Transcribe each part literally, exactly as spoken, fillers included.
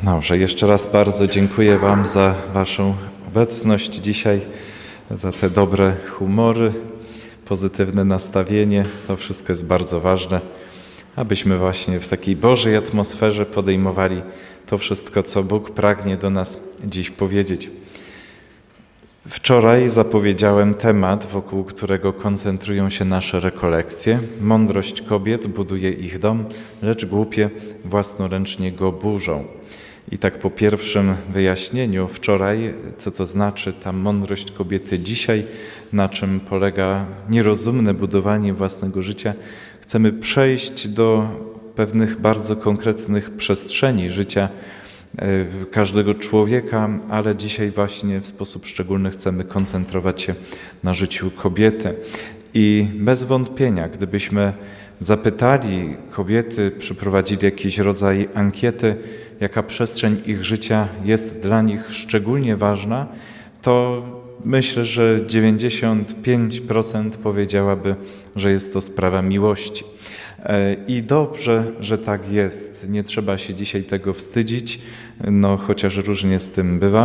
Dobrze, jeszcze raz bardzo dziękuję Wam za Waszą obecność dzisiaj, za te dobre humory, pozytywne nastawienie. To wszystko jest bardzo ważne, abyśmy właśnie w takiej Bożej atmosferze podejmowali to wszystko, co Bóg pragnie do nas dziś powiedzieć. Wczoraj zapowiedziałem temat, wokół którego koncentrują się nasze rekolekcje. Mądrość kobiet buduje ich dom, lecz głupie własnoręcznie go burzą. I tak po pierwszym wyjaśnieniu wczoraj, co to znaczy ta mądrość kobiety dzisiaj, na czym polega nierozumne budowanie własnego życia, chcemy przejść do pewnych bardzo konkretnych przestrzeni życia każdego człowieka, ale dzisiaj właśnie w sposób szczególny chcemy koncentrować się na życiu kobiety. I bez wątpienia, gdybyśmy zapytali kobiety, przeprowadzili jakiś rodzaj ankiety, jaka przestrzeń ich życia jest dla nich szczególnie ważna, to myślę, że dziewięćdziesiąt pięć procent powiedziałaby, że jest to sprawa miłości. I dobrze, że tak jest. Nie trzeba się dzisiaj tego wstydzić, no chociaż różnie z tym bywa.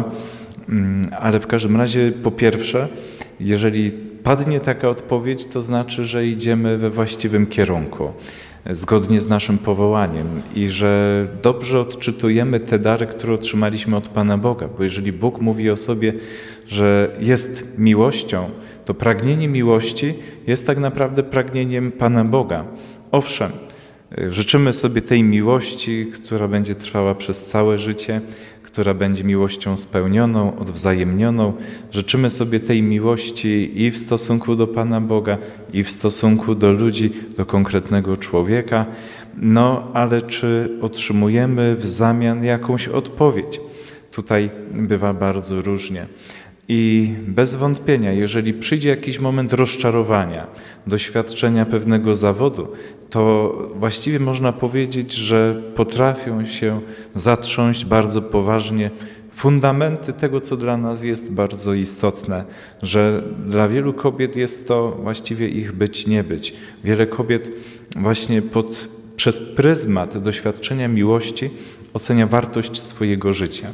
Ale w każdym razie, po pierwsze, jeżeli padnie taka odpowiedź, to znaczy, że idziemy we właściwym kierunku, zgodnie z naszym powołaniem i że dobrze odczytujemy te dary, które otrzymaliśmy od Pana Boga. Bo jeżeli Bóg mówi o sobie, że jest miłością, to pragnienie miłości jest tak naprawdę pragnieniem Pana Boga. Owszem, życzymy sobie tej miłości, która będzie trwała przez całe życie, która będzie miłością spełnioną, odwzajemnioną. Życzymy sobie tej miłości i w stosunku do Pana Boga, i w stosunku do ludzi, do konkretnego człowieka. No, ale czy otrzymujemy w zamian jakąś odpowiedź? Tutaj bywa bardzo różnie. I bez wątpienia, jeżeli przyjdzie jakiś moment rozczarowania, doświadczenia pewnego zawodu, to właściwie można powiedzieć, że potrafią się zatrząść bardzo poważnie fundamenty tego, co dla nas jest bardzo istotne, że dla wielu kobiet jest to właściwie ich być, nie być. Wiele kobiet właśnie pod, przez pryzmat doświadczenia miłości ocenia wartość swojego życia.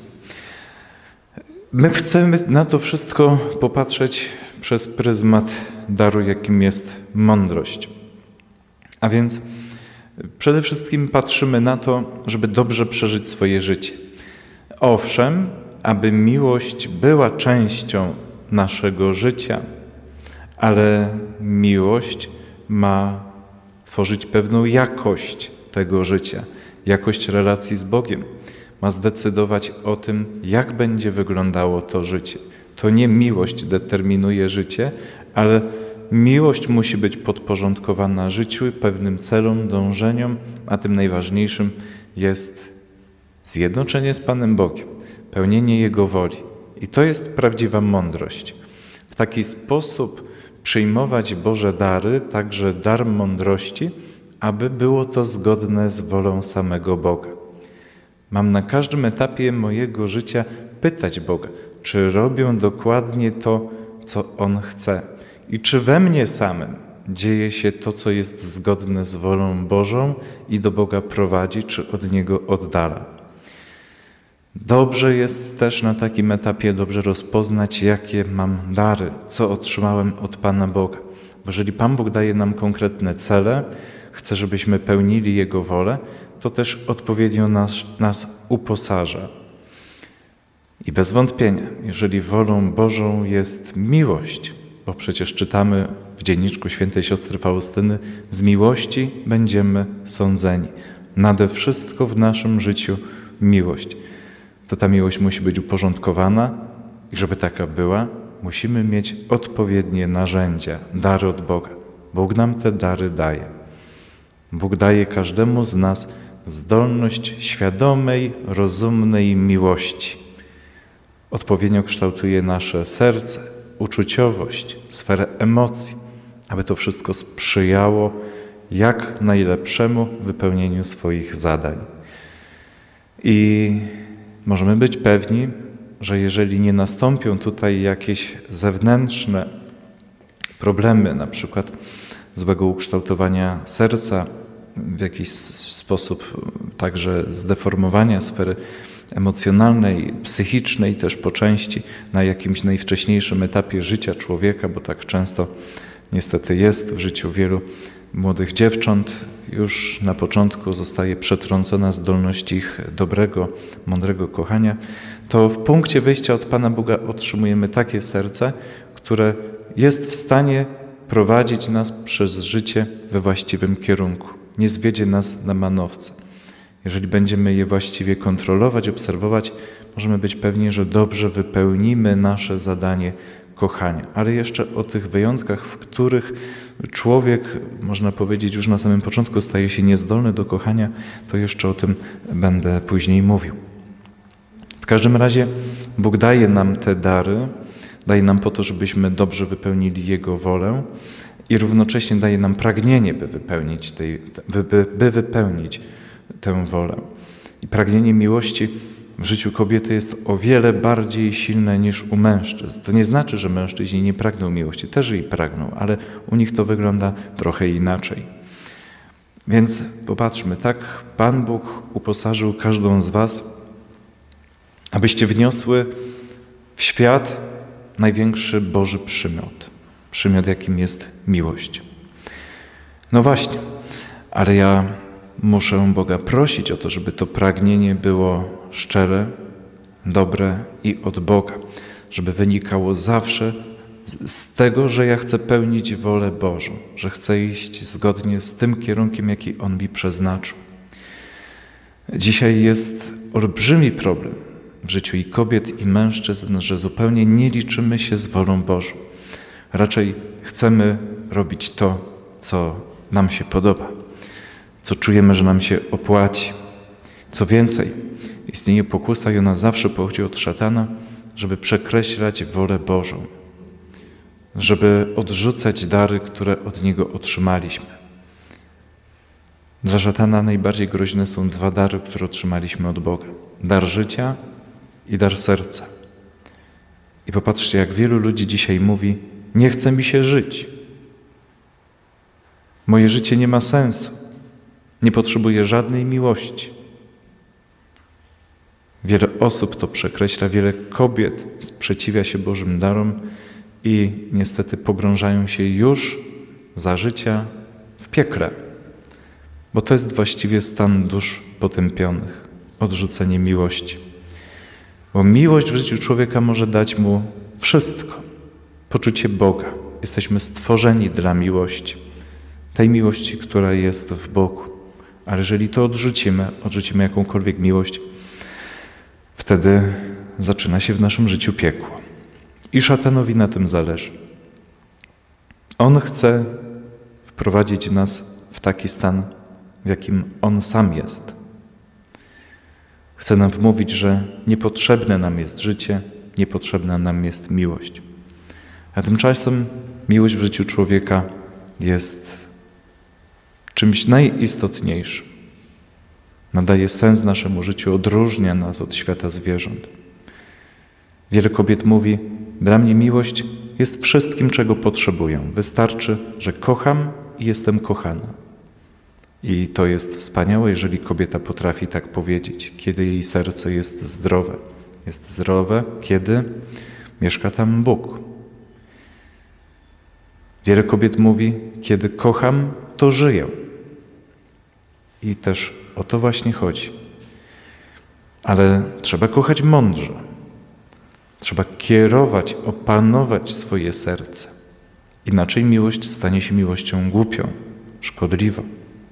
My chcemy na to wszystko popatrzeć przez pryzmat daru, jakim jest mądrość. A więc przede wszystkim patrzymy na to, żeby dobrze przeżyć swoje życie. Owszem, aby miłość była częścią naszego życia, ale miłość ma tworzyć pewną jakość tego życia, jakość relacji z Bogiem. Ma zdecydować o tym, jak będzie wyglądało to życie. To nie miłość determinuje życie, ale miłość musi być podporządkowana życiu, pewnym celom, dążeniom, a tym najważniejszym jest zjednoczenie z Panem Bogiem, pełnienie Jego woli. I to jest prawdziwa mądrość. W taki sposób przyjmować Boże dary, także dar mądrości, aby było to zgodne z wolą samego Boga. Mam na każdym etapie mojego życia pytać Boga, czy robię dokładnie to, co On chce i czy we mnie samym dzieje się to, co jest zgodne z wolą Bożą i do Boga prowadzi, czy od Niego oddala. Dobrze jest też na takim etapie dobrze rozpoznać, jakie mam dary, co otrzymałem od Pana Boga. Bo jeżeli Pan Bóg daje nam konkretne cele, chce, żebyśmy pełnili Jego wolę, to też odpowiednio nas, nas uposaża. I bez wątpienia, jeżeli wolą Bożą jest miłość, bo przecież czytamy w dzienniczku świętej siostry Faustyny, z miłości będziemy sądzeni. Nade wszystko w naszym życiu miłość. To ta miłość musi być uporządkowana i żeby taka była, musimy mieć odpowiednie narzędzia, dary od Boga. Bóg nam te dary daje. Bóg daje każdemu z nas zdolność świadomej, rozumnej miłości. Odpowiednio kształtuje nasze serce, uczuciowość, sferę emocji, aby to wszystko sprzyjało jak najlepszemu wypełnieniu swoich zadań. I możemy być pewni, że jeżeli nie nastąpią tutaj jakieś zewnętrzne problemy, na przykład złego ukształtowania serca, w jakiś sposób także zdeformowania sfery emocjonalnej, psychicznej też po części na jakimś najwcześniejszym etapie życia człowieka, bo tak często niestety jest w życiu wielu młodych dziewcząt. Już na początku zostaje przetrącona zdolność ich dobrego, mądrego kochania, to w punkcie wyjścia od Pana Boga otrzymujemy takie serce, które jest w stanie prowadzić nas przez życie we właściwym kierunku. Nie zwiedzie nas na manowce. Jeżeli będziemy je właściwie kontrolować, obserwować, możemy być pewni, że dobrze wypełnimy nasze zadanie kochania. Ale jeszcze o tych wyjątkach, w których człowiek, można powiedzieć, już na samym początku staje się niezdolny do kochania, to jeszcze o tym będę później mówił. W każdym razie Bóg daje nam te dary, daje nam po to, żebyśmy dobrze wypełnili Jego wolę i równocześnie daje nam pragnienie, by wypełnić, tej, by, by wypełnić tę wolę. I pragnienie miłości w życiu kobiety jest o wiele bardziej silne niż u mężczyzn. To nie znaczy, że mężczyźni nie pragną miłości, też jej pragną, ale u nich to wygląda trochę inaczej. Więc popatrzmy, tak Pan Bóg uposażył każdą z was, abyście wniosły w świat największy Boży przymiot. Przymiot, jakim jest miłość. No właśnie, ale ja muszę Boga prosić o to, żeby to pragnienie było szczere, dobre i od Boga, żeby wynikało zawsze z tego, że ja chcę pełnić wolę Bożą, że chcę iść zgodnie z tym kierunkiem, jaki On mi przeznaczył. Dzisiaj jest olbrzymi problem w życiu i kobiet, i mężczyzn, że zupełnie nie liczymy się z wolą Bożą. Raczej chcemy robić to, co nam się podoba, co czujemy, że nam się opłaci. Co więcej, istnieje pokusa i ona zawsze pochodzi od szatana, żeby przekreślać wolę Bożą, żeby odrzucać dary, które od Niego otrzymaliśmy. Dla szatana najbardziej groźne są dwa dary, które otrzymaliśmy od Boga. Dar życia i dar serca. I popatrzcie, jak wielu ludzi dzisiaj mówi: nie chce mi się żyć. Moje życie nie ma sensu. Nie potrzebuję żadnej miłości. Wiele osób to przekreśla, wiele kobiet sprzeciwia się Bożym darom i niestety pogrążają się już za życia w piekle. Bo to jest właściwie stan dusz potępionych, odrzucenie miłości. Bo miłość w życiu człowieka może dać mu wszystko. Poczucie Boga. Jesteśmy stworzeni dla miłości. Tej miłości, która jest w Bogu. Ale jeżeli to odrzucimy, odrzucimy jakąkolwiek miłość, wtedy zaczyna się w naszym życiu piekło. I szatanowi na tym zależy. On chce wprowadzić nas w taki stan, w jakim On sam jest. Chce nam wmówić, że niepotrzebne nam jest życie, niepotrzebna nam jest miłość. A tymczasem miłość w życiu człowieka jest czymś najistotniejszym. Nadaje sens naszemu życiu, odróżnia nas od świata zwierząt. Wiele kobiet mówi: dla mnie miłość jest wszystkim, czego potrzebuję. Wystarczy, że kocham i jestem kochana. I to jest wspaniałe, jeżeli kobieta potrafi tak powiedzieć, kiedy jej serce jest zdrowe. Jest zdrowe, kiedy mieszka tam Bóg. Wiele kobiet mówi: kiedy kocham, to żyję. I też o to właśnie chodzi. Ale trzeba kochać mądrze. Trzeba kierować, opanować swoje serce. Inaczej miłość stanie się miłością głupią, szkodliwą.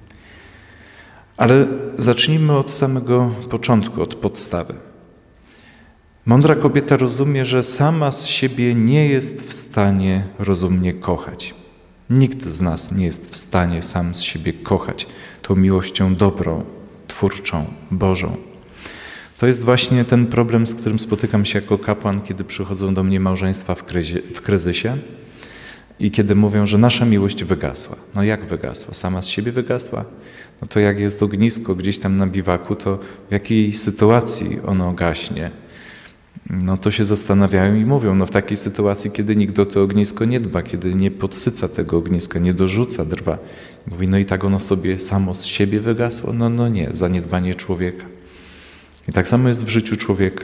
Ale zacznijmy od samego początku, od podstawy. Mądra kobieta rozumie, że sama z siebie nie jest w stanie rozumnie kochać. Nikt z nas nie jest w stanie sam z siebie kochać tą miłością dobrą, twórczą, Bożą. To jest właśnie ten problem, z którym spotykam się jako kapłan, kiedy przychodzą do mnie małżeństwa w, kryzie, w kryzysie i kiedy mówią, że nasza miłość wygasła. No jak wygasła? Sama z siebie wygasła? No to jak jest ognisko gdzieś tam na biwaku, to w jakiej sytuacji ono gaśnie? No to się zastanawiają i mówią, no w takiej sytuacji, kiedy nikt o to ognisko nie dba, kiedy nie podsyca tego ogniska, nie dorzuca drwa. Mówi, no i tak ono sobie samo z siebie wygasło? No, no nie, zaniedbanie człowieka. I tak samo jest w życiu człowieka.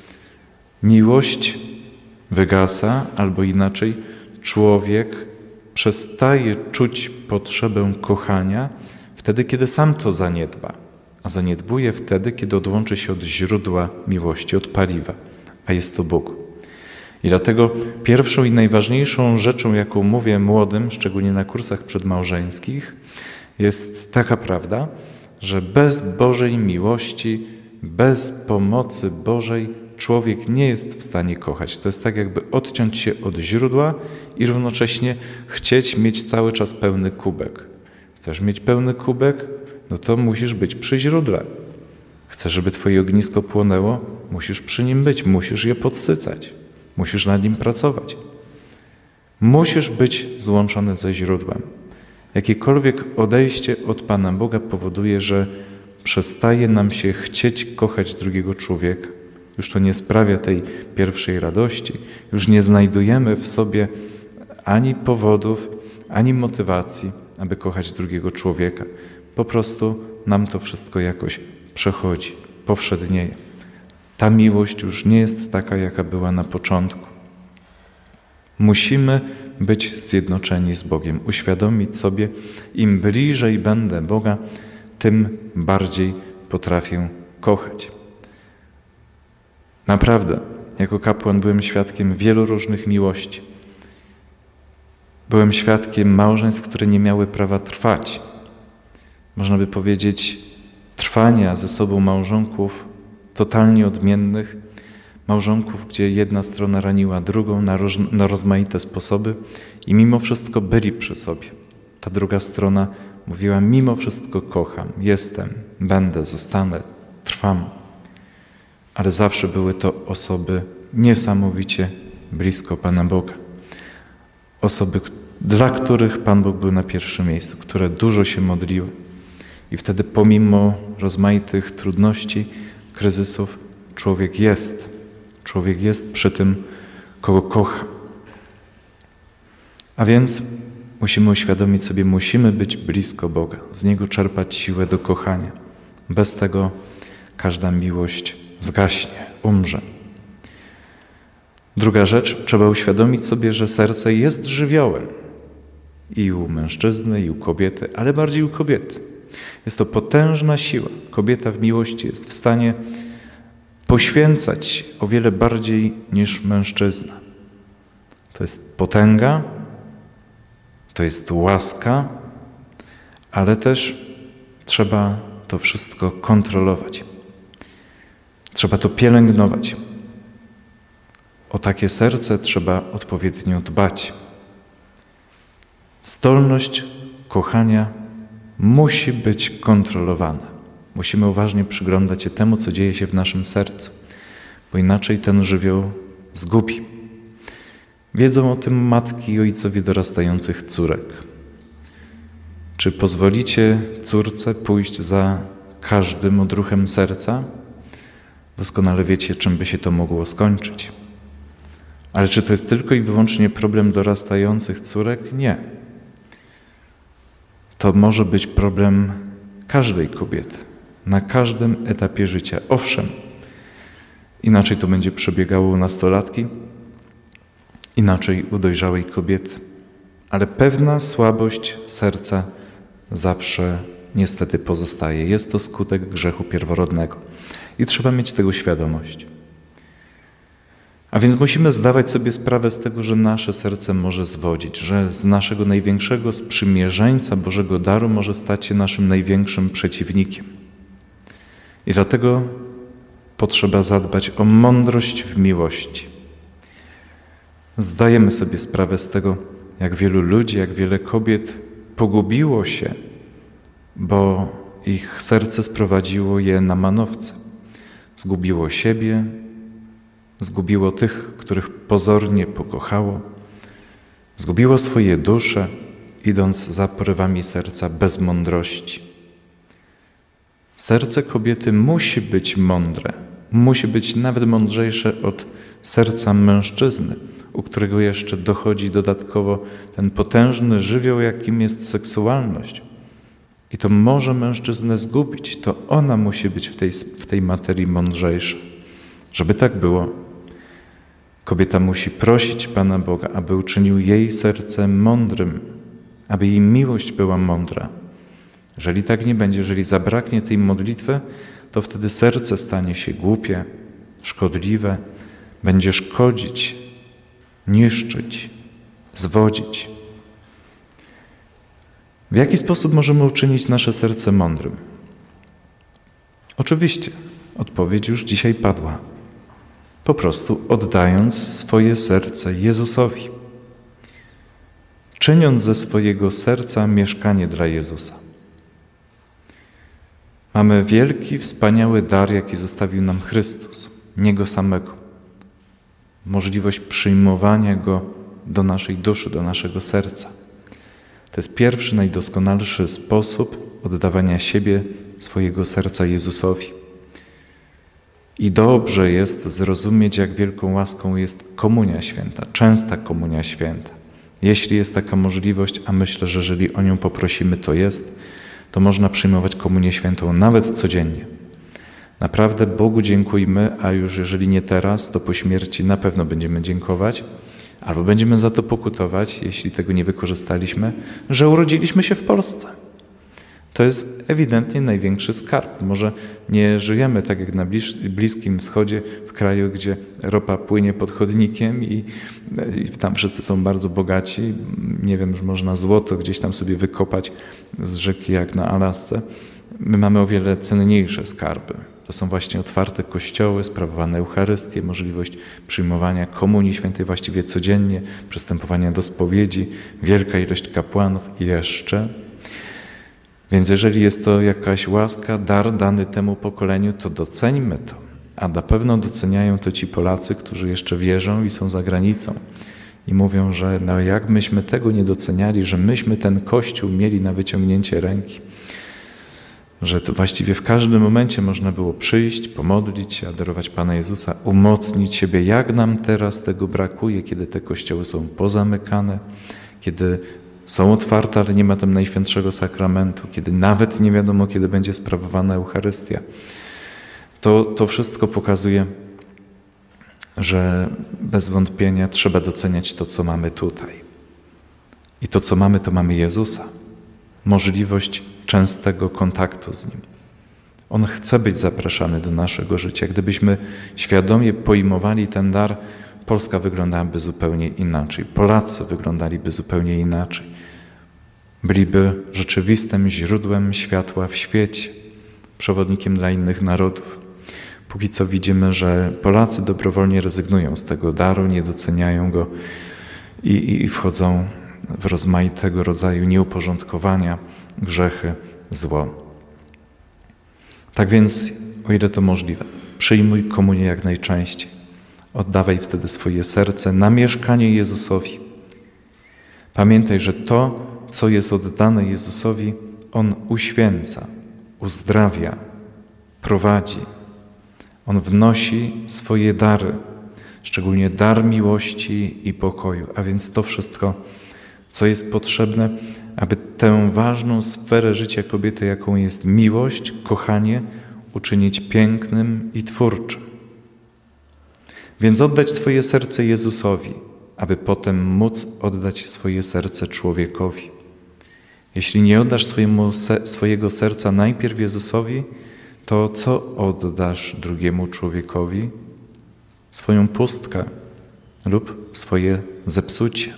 Miłość wygasa, albo inaczej, człowiek przestaje czuć potrzebę kochania wtedy, kiedy sam to zaniedba, a zaniedbuje wtedy, kiedy odłączy się od źródła miłości, od paliwa, a jest to Bóg. I dlatego pierwszą i najważniejszą rzeczą, jaką mówię młodym, szczególnie na kursach przedmałżeńskich, jest taka prawda, że bez Bożej miłości, bez pomocy Bożej człowiek nie jest w stanie kochać. To jest tak, jakby odciąć się od źródła i równocześnie chcieć mieć cały czas pełny kubek. Chcesz mieć pełny kubek? No to musisz być przy źródle. Chcesz, żeby twoje ognisko płonęło? Musisz przy nim być, musisz je podsycać. Musisz nad nim pracować. Musisz być złączony ze źródłem. Jakiekolwiek odejście od Pana Boga powoduje, że przestaje nam się chcieć kochać drugiego człowieka. Już to nie sprawia tej pierwszej radości. Już nie znajdujemy w sobie ani powodów, ani motywacji, aby kochać drugiego człowieka. Po prostu nam to wszystko jakoś przechodzi, powszednieje. Ta miłość już nie jest taka, jaka była na początku. Musimy być zjednoczeni z Bogiem, uświadomić sobie, im bliżej będę Boga, tym bardziej potrafię kochać. Naprawdę, jako kapłan byłem świadkiem wielu różnych miłości. Byłem świadkiem małżeństw, które nie miały prawa trwać. Można by powiedzieć, trwania ze sobą małżonków totalnie odmiennych, małżonków, gdzie jedna strona raniła drugą na, roz, na rozmaite sposoby i mimo wszystko byli przy sobie. Ta druga strona mówiła, mimo wszystko kocham, jestem, będę, zostanę, trwam. Ale zawsze były to osoby niesamowicie blisko Pana Boga. Osoby, dla których Pan Bóg był na pierwszym miejscu, które dużo się modliły. I wtedy pomimo rozmaitych trudności, kryzysów, człowiek jest. Człowiek jest przy tym, kogo kocha. A więc musimy uświadomić sobie, musimy być blisko Boga, z Niego czerpać siłę do kochania. Bez tego każda miłość zgaśnie, umrze. Druga rzecz, trzeba uświadomić sobie, że serce jest żywiołem. I u mężczyzny, i u kobiety, ale bardziej u kobiety. Jest to potężna siła. Kobieta w miłości jest w stanie poświęcać o wiele bardziej niż mężczyzna. To jest potęga, to jest łaska, ale też trzeba to wszystko kontrolować. Trzeba to pielęgnować. O takie serce trzeba odpowiednio dbać. Zdolność kochania musi być kontrolowana. Musimy uważnie przyglądać się temu, co dzieje się w naszym sercu, bo inaczej ten żywioł zgubi. Wiedzą o tym matki i ojcowie dorastających córek. Czy pozwolicie córce pójść za każdym odruchem serca? Doskonale wiecie, czym by się to mogło skończyć. Ale czy to jest tylko i wyłącznie problem dorastających córek? Nie. To może być problem każdej kobiety, na każdym etapie życia. Owszem, inaczej to będzie przebiegało u nastolatki, inaczej u dojrzałej kobiety. Ale pewna słabość serca zawsze niestety pozostaje. Jest to skutek grzechu pierworodnego i trzeba mieć tego świadomość. A więc musimy zdawać sobie sprawę z tego, że nasze serce może zwodzić, że z naszego największego sprzymierzeńca Bożego daru może stać się naszym największym przeciwnikiem. I dlatego potrzeba zadbać o mądrość w miłości. Zdajemy sobie sprawę z tego, jak wielu ludzi, jak wiele kobiet pogubiło się, bo ich serce sprowadziło je na manowce. Zgubiło siebie, zgubiło tych, których pozornie pokochało, zgubiło swoje dusze, idąc za porywami serca bez mądrości. Serce kobiety musi być mądre, musi być nawet mądrzejsze od serca mężczyzny, u którego jeszcze dochodzi dodatkowo ten potężny żywioł, jakim jest seksualność. I to może mężczyznę zgubić, to ona musi być w tej, w tej tej materii mądrzejsze. Żeby tak było, kobieta musi prosić Pana Boga, aby uczynił jej serce mądrym, aby jej miłość była mądra. Jeżeli tak nie będzie, jeżeli zabraknie tej modlitwy, to wtedy serce stanie się głupie, szkodliwe, będzie szkodzić, niszczyć, zwodzić. W jaki sposób możemy uczynić nasze serce mądrym? Oczywiście, odpowiedź już dzisiaj padła. Po prostu oddając swoje serce Jezusowi. Czyniąc ze swojego serca mieszkanie dla Jezusa. Mamy wielki, wspaniały dar, jaki zostawił nam Chrystus, Niego samego. Możliwość przyjmowania Go do naszej duszy, do naszego serca. To jest pierwszy, najdoskonalszy sposób oddawania siebie, swojego serca Jezusowi. I dobrze jest zrozumieć, jak wielką łaską jest Komunia Święta, częsta Komunia Święta. Jeśli jest taka możliwość, a myślę, że jeżeli o nią poprosimy, to jest, to można przyjmować Komunię Świętą nawet codziennie. Naprawdę Bogu dziękujmy, a już jeżeli nie teraz, to po śmierci na pewno będziemy dziękować, albo będziemy za to pokutować, jeśli tego nie wykorzystaliśmy, że urodziliśmy się w Polsce. To jest ewidentnie największy skarb. Może nie żyjemy tak jak na Bliskim Wschodzie, w kraju, gdzie ropa płynie pod chodnikiem i, i tam wszyscy są bardzo bogaci. Nie wiem, już można złoto gdzieś tam sobie wykopać z rzeki jak na Alasce. My mamy o wiele cenniejsze skarby. To są właśnie otwarte kościoły, sprawowane Eucharystie, możliwość przyjmowania Komunii Świętej właściwie codziennie, przystępowania do spowiedzi, wielka ilość kapłanów i jeszcze. Więc jeżeli jest to jakaś łaska, dar dany temu pokoleniu, to doceńmy to. A na pewno doceniają to ci Polacy, którzy jeszcze wierzą i są za granicą. I mówią, że no jak myśmy tego nie doceniali, że myśmy ten Kościół mieli na wyciągnięcie ręki. Że to właściwie w każdym momencie można było przyjść, pomodlić się, adorować Pana Jezusa, umocnić siebie. Jak nam teraz tego brakuje, kiedy te kościoły są pozamykane, kiedy są otwarte, ale nie ma tam Najświętszego Sakramentu, kiedy nawet nie wiadomo, kiedy będzie sprawowana Eucharystia. To, to wszystko pokazuje, że bez wątpienia trzeba doceniać to, co mamy tutaj. I to, co mamy, to mamy Jezusa. Możliwość częstego kontaktu z Nim. On chce być zapraszany do naszego życia. Gdybyśmy świadomie pojmowali ten dar, Polska wyglądałaby zupełnie inaczej. Polacy wyglądaliby zupełnie inaczej. Byliby rzeczywistym źródłem światła w świecie, przewodnikiem dla innych narodów. Póki co widzimy, że Polacy dobrowolnie rezygnują z tego daru, nie doceniają go i, i wchodzą w rozmaitego rodzaju nieuporządkowania, grzechy, zło. Tak więc, o ile to możliwe, przyjmuj komunię jak najczęściej. Oddawaj wtedy swoje serce na mieszkanie Jezusowi. Pamiętaj, że to, co jest oddane Jezusowi, On uświęca, uzdrawia, prowadzi. On wnosi swoje dary, szczególnie dar miłości i pokoju. A więc to wszystko, co jest potrzebne, aby tę ważną sferę życia kobiety, jaką jest miłość, kochanie, uczynić pięknym i twórczym. Więc oddać swoje serce Jezusowi, aby potem móc oddać swoje serce człowiekowi. Jeśli nie oddasz swojemu, swojego serca najpierw Jezusowi, to co oddasz drugiemu człowiekowi? Swoją pustkę lub swoje zepsucie.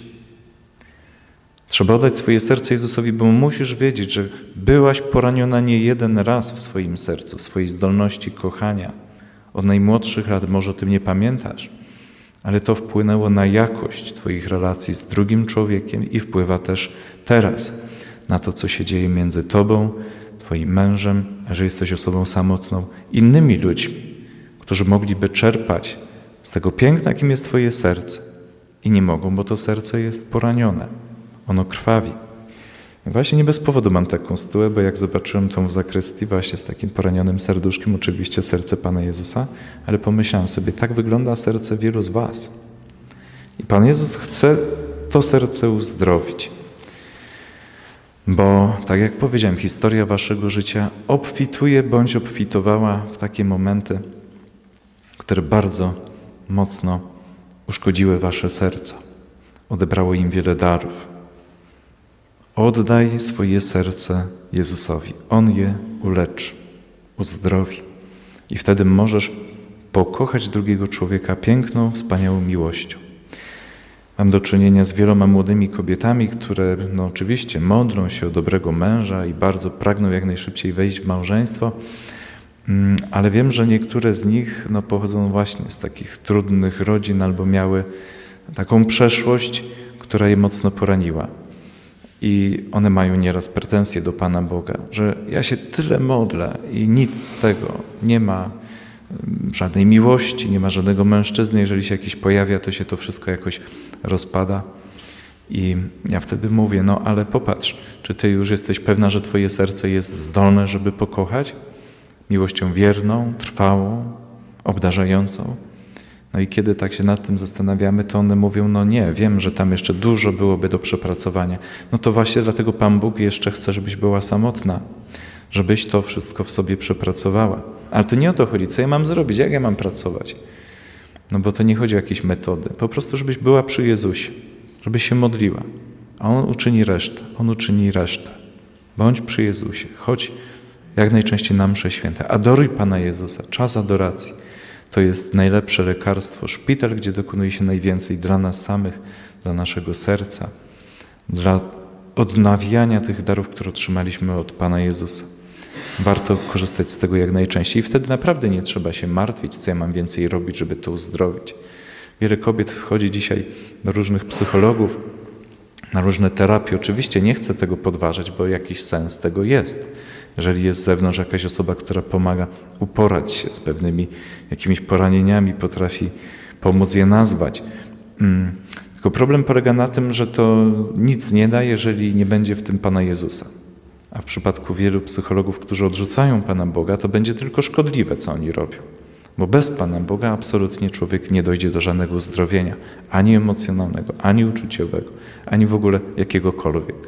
Trzeba oddać swoje serce Jezusowi, bo musisz wiedzieć, że byłaś poraniona nie jeden raz w swoim sercu, w swojej zdolności kochania. Od najmłodszych lat może o tym nie pamiętasz, ale to wpłynęło na jakość Twoich relacji z drugim człowiekiem i wpływa też teraz na to, co się dzieje między Tobą, Twoim mężem, a że jesteś osobą samotną, innymi ludźmi, którzy mogliby czerpać z tego piękna, jakim jest Twoje serce i nie mogą, bo to serce jest poranione. Ono krwawi. I właśnie nie bez powodu mam taką stułę, bo jak zobaczyłem tą w zakrystii właśnie z takim poranionym serduszkiem, oczywiście serce Pana Jezusa, ale pomyślałem sobie, tak wygląda serce wielu z was. I Pan Jezus chce to serce uzdrowić. Bo, tak jak powiedziałem, historia waszego życia obfituje bądź obfitowała w takie momenty, które bardzo mocno uszkodziły wasze serca. Odebrało im wiele darów. Oddaj swoje serce Jezusowi. On je uleczy, uzdrowi. I wtedy możesz pokochać drugiego człowieka piękną, wspaniałą miłością. Mam do czynienia z wieloma młodymi kobietami, które no oczywiście modlą się o dobrego męża i bardzo pragną jak najszybciej wejść w małżeństwo, ale wiem, że niektóre z nich no, pochodzą właśnie z takich trudnych rodzin albo miały taką przeszłość, która je mocno poraniła. I one mają nieraz pretensje do Pana Boga, że ja się tyle modlę i nic z tego, nie ma żadnej miłości, nie ma żadnego mężczyzny, jeżeli się jakiś pojawia, to się to wszystko jakoś rozpada. I ja wtedy mówię, no ale popatrz, czy ty już jesteś pewna, że twoje serce jest zdolne, żeby pokochać? Miłością wierną, trwałą, obdarzającą. No i kiedy tak się nad tym zastanawiamy, to one mówią, no nie, wiem, że tam jeszcze dużo byłoby do przepracowania. No to właśnie dlatego Pan Bóg jeszcze chce, żebyś była samotna, żebyś to wszystko w sobie przepracowała. Ale to nie o to chodzi, co ja mam zrobić, jak ja mam pracować. No bo to nie chodzi o jakieś metody. Po prostu, żebyś była przy Jezusie, żebyś się modliła. A On uczyni resztę, On uczyni resztę. Bądź przy Jezusie, chodź jak najczęściej na msze święte. Adoruj Pana Jezusa, czas adoracji. To jest najlepsze lekarstwo, szpital, gdzie dokonuje się najwięcej dla nas samych, dla naszego serca, dla odnawiania tych darów, które otrzymaliśmy od Pana Jezusa. Warto korzystać z tego jak najczęściej i wtedy naprawdę nie trzeba się martwić, co ja mam więcej robić, żeby to uzdrowić. Wiele kobiet wchodzi dzisiaj do różnych psychologów, na różne terapie. Oczywiście nie chcę tego podważać, bo jakiś sens tego jest. Jeżeli jest z zewnątrz jakaś osoba, która pomaga uporać się z pewnymi jakimiś poranieniami, potrafi pomóc je nazwać. Tylko problem polega na tym, że to nic nie da, jeżeli nie będzie w tym Pana Jezusa. A w przypadku wielu psychologów, którzy odrzucają Pana Boga, to będzie tylko szkodliwe, co oni robią. Bo bez Pana Boga absolutnie człowiek nie dojdzie do żadnego uzdrowienia, ani emocjonalnego, ani uczuciowego, ani w ogóle jakiegokolwiek.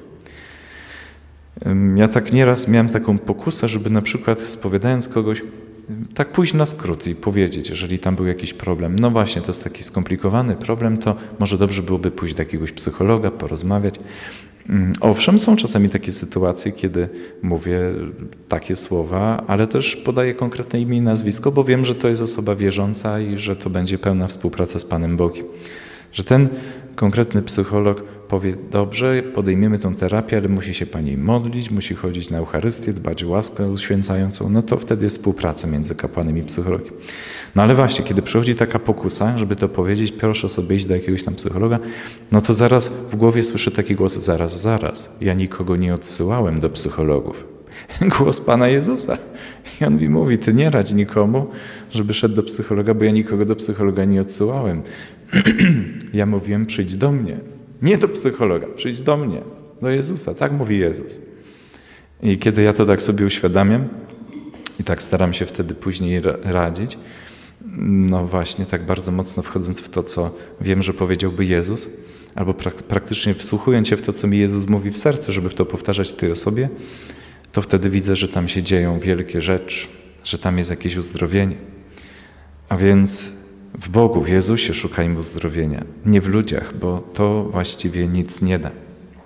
Ja tak nieraz miałem taką pokusę, żeby na przykład spowiadając kogoś, tak pójść na skrót i powiedzieć, jeżeli tam był jakiś problem. No właśnie, to jest taki skomplikowany problem, to może dobrze byłoby pójść do jakiegoś psychologa, porozmawiać. Owszem, są czasami takie sytuacje, kiedy mówię takie słowa, ale też podaję konkretne imię i nazwisko, bo wiem, że to jest osoba wierząca i że to będzie pełna współpraca z Panem Bogiem. Że ten konkretny psycholog powie, dobrze, podejmiemy tą terapię, ale musi się Pani modlić, musi chodzić na Eucharystię, dbać o łaskę uświęcającą, no to wtedy jest współpraca między kapłanem i psychologiem. No ale właśnie, kiedy przychodzi taka pokusa, żeby to powiedzieć, proszę sobie iść do jakiegoś tam psychologa, no to zaraz w głowie słyszę taki głos, zaraz, zaraz, ja nikogo nie odsyłałem do psychologów. Głos Pana Jezusa. I On mi mówi, ty nie radź nikomu, żeby szedł do psychologa, bo ja nikogo do psychologa nie odsyłałem. Ja mówiłem, przyjdź do mnie. Nie do psychologa, przyjdź do mnie, do Jezusa. Tak mówi Jezus. I kiedy ja to tak sobie uświadamiam i tak staram się wtedy później radzić, no właśnie tak bardzo mocno wchodząc w to, co wiem, że powiedziałby Jezus, albo prak- praktycznie wsłuchując się w to, co mi Jezus mówi w sercu, żeby to powtarzać tej osobie, to wtedy widzę, że tam się dzieją wielkie rzeczy, że tam jest jakieś uzdrowienie. A więc w Bogu, w Jezusie szukajmy uzdrowienia, nie w ludziach, bo to właściwie nic nie da.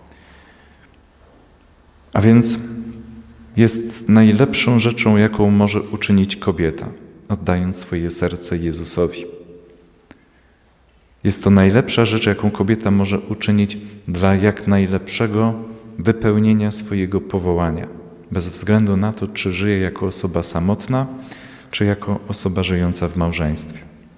A więc jest najlepszą rzeczą, jaką może uczynić kobieta, oddając swoje serce Jezusowi. Jest to najlepsza rzecz, jaką kobieta może uczynić dla jak najlepszego wypełnienia swojego powołania, bez względu na to, czy żyje jako osoba samotna, czy jako osoba żyjąca w małżeństwie.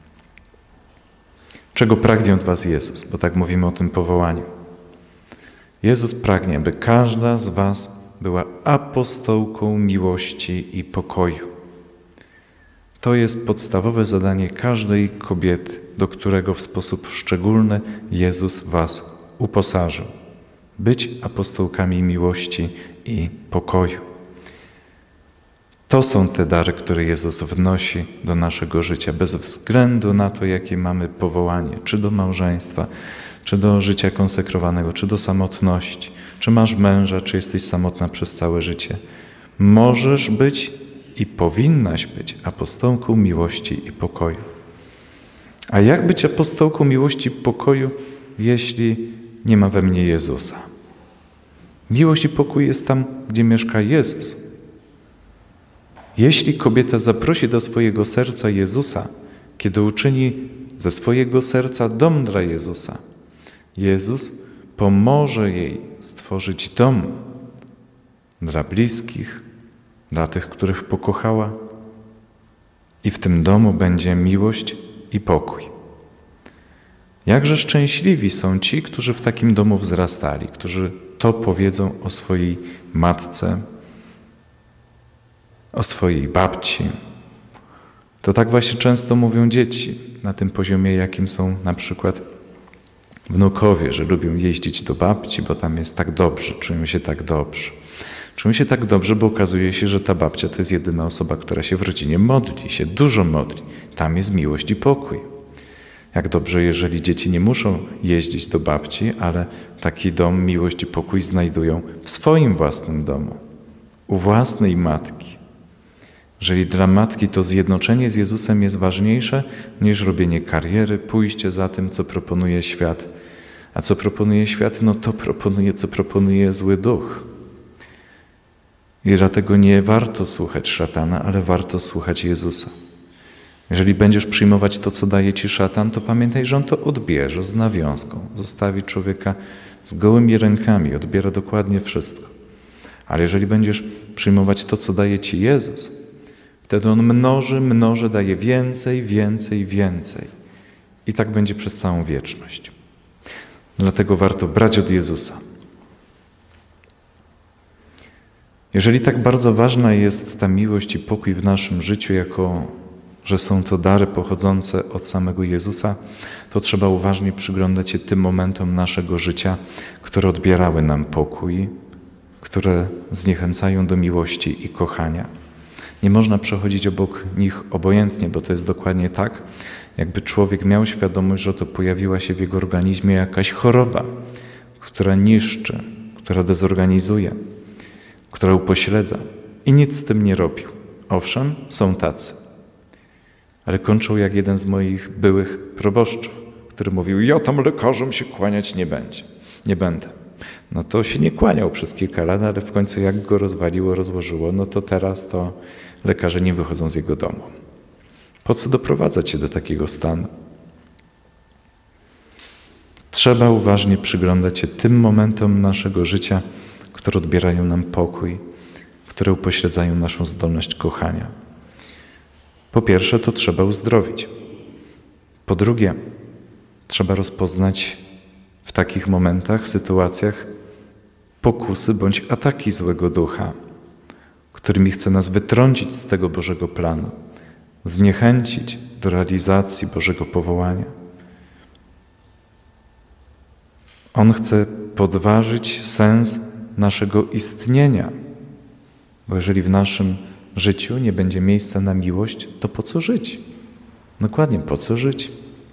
Czego pragnie od was Jezus? Bo tak mówimy o tym powołaniu. Jezus pragnie, by każda z was była apostołką miłości i pokoju. To jest podstawowe zadanie każdej kobiety, do którego w sposób szczególny Jezus was uposażył. Być apostołkami miłości i pokoju. To są te dary, które Jezus wnosi do naszego życia, bez względu na to, jakie mamy powołanie, czy do małżeństwa, czy do życia konsekrowanego, czy do samotności, czy masz męża, czy jesteś samotna przez całe życie. Możesz być i powinnaś być apostołką miłości i pokoju. A jak być apostołką miłości i pokoju, jeśli nie ma we mnie Jezusa? Miłość i pokój jest tam, gdzie mieszka Jezus. Jeśli kobieta zaprosi do swojego serca Jezusa, kiedy uczyni ze swojego serca dom dla Jezusa, Jezus pomoże jej stworzyć dom dla bliskich, dla tych, których pokochała, i w tym domu będzie miłość i pokój. Jakże szczęśliwi są ci, którzy w takim domu wzrastali, którzy to powiedzą o swojej matce, o swojej babci. To tak właśnie często mówią dzieci na tym poziomie, jakim są na przykład wnukowie, że lubią jeździć do babci, bo tam jest tak dobrze, czują się tak dobrze. Czują się tak dobrze, bo okazuje się, że ta babcia to jest jedyna osoba, która się w rodzinie modli, się dużo modli. Tam jest miłość i pokój. Jak dobrze, jeżeli dzieci nie muszą jeździć do babci, ale taki dom, miłość i pokój znajdują w swoim własnym domu, u własnej matki. Jeżeli dla matki to zjednoczenie z Jezusem jest ważniejsze niż robienie kariery, pójście za tym, co proponuje świat. A co proponuje świat? No to proponuje, co proponuje zły duch. I dlatego nie warto słuchać szatana, ale warto słuchać Jezusa. Jeżeli będziesz przyjmować to, co daje ci szatan, to pamiętaj, że on to odbierze z nawiązką. Zostawi człowieka z gołymi rękami, odbiera dokładnie wszystko. Ale jeżeli będziesz przyjmować to, co daje ci Jezus, wtedy on mnoży, mnoży, daje więcej, więcej, więcej. I tak będzie przez całą wieczność. Dlatego warto brać od Jezusa. Jeżeli tak bardzo ważna jest ta miłość i pokój w naszym życiu, jako że są to dary pochodzące od samego Jezusa, to trzeba uważnie przyglądać się tym momentom naszego życia, które odbierały nam pokój, które zniechęcają do miłości i kochania. Nie można przechodzić obok nich obojętnie, bo to jest dokładnie tak, jakby człowiek miał świadomość, że to pojawiła się w jego organizmie jakaś choroba, która niszczy, która dezorganizuje, która upośledza i nic z tym nie robił. Owszem, są tacy, ale kończą jak jeden z moich byłych proboszczów, który mówił: ja tam lekarzom się kłaniać nie będzie, nie będę. No to się nie kłaniał przez kilka lat, ale w końcu jak go rozwaliło, rozłożyło, no to teraz to lekarze nie wychodzą z jego domu. Po co doprowadzać się do takiego stanu? Trzeba uważnie przyglądać się tym momentom naszego życia, które odbierają nam pokój, które upośledzają naszą zdolność kochania. Po pierwsze, to trzeba uzdrowić. Po drugie, trzeba rozpoznać w takich momentach, sytuacjach pokusy bądź ataki złego ducha, którymi chce nas wytrącić z tego Bożego planu, zniechęcić do realizacji Bożego powołania. On chce podważyć sens naszego istnienia, bo jeżeli w naszym życiu nie będzie miejsca na miłość, to po co żyć? Dokładnie, po co żyć?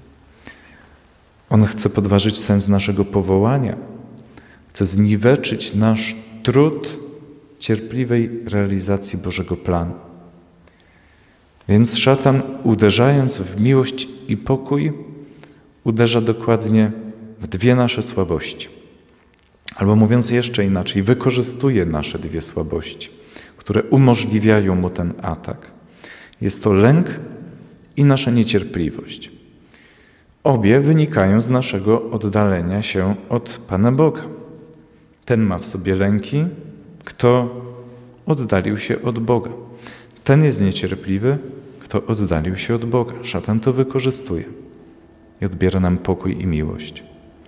On chce podważyć sens naszego powołania, chce zniweczyć nasz trud cierpliwej realizacji Bożego planu. Więc szatan, uderzając w miłość i pokój, uderza dokładnie w dwie nasze słabości. Albo mówiąc jeszcze inaczej, wykorzystuje nasze dwie słabości, które umożliwiają mu ten atak. Jest to lęk i nasza niecierpliwość. Obie wynikają z naszego oddalenia się od Pana Boga. Ten ma w sobie lęki, kto oddalił się od Boga. Ten jest niecierpliwy, kto oddalił się od Boga. Szatan to wykorzystuje i odbiera nam pokój i miłość.